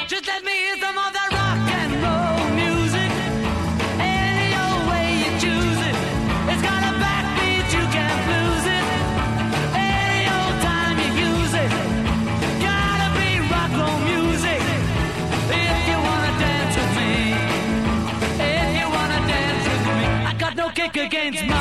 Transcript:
Just let me hear some of that rock and roll music. Any old way you choose it. It's got a backbeat, you can't lose it. Any old time you use it. Gotta be rock roll music. If you wanna dance with me. If you wanna dance with me. I got no kick against me.